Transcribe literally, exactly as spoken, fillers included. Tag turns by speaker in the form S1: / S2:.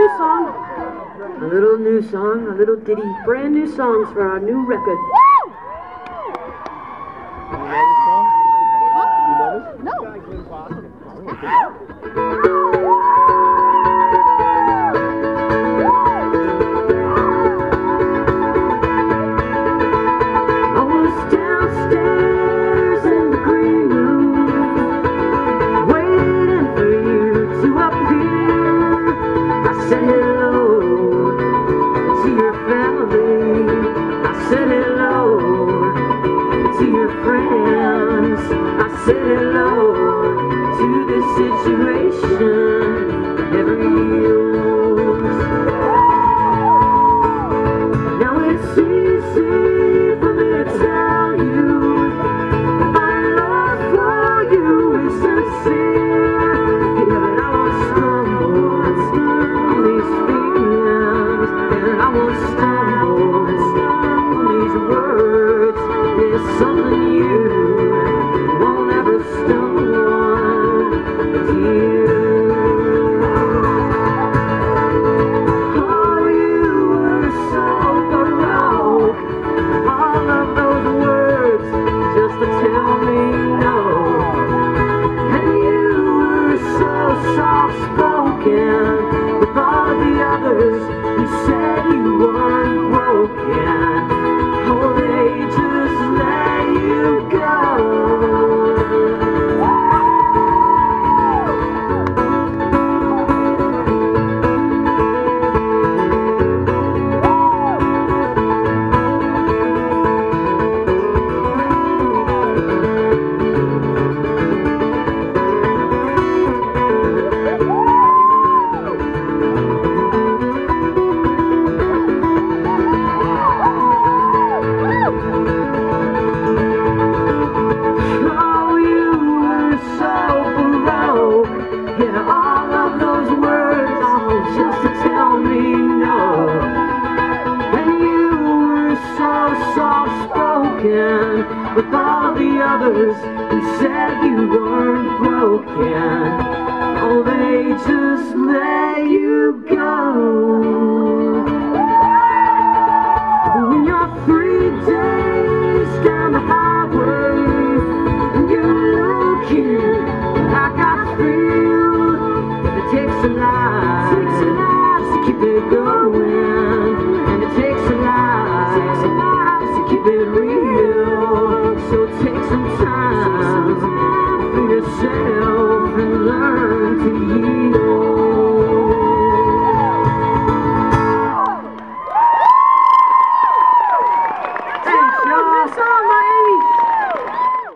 S1: song. A little new song, a little ditty, brand new songs for our new record.
S2: Say hello to this situation that never yields. Now it's easy for me to tell you my love for you is sincere. Yeah, but I won't stumble on these feelings, and I won't stumble on these words. There's something you with all the others who said you weren't broken. Oh, they just let you go. With all the others who said you weren't broken, oh, they just let you go. When you're three days down the highway and you're looking like I feel, if it takes a lot, takes a lot to keep it going, and it takes a lot, takes a lot to keep it real. So take some time for yourself and learn to yield. Thanks, y'all.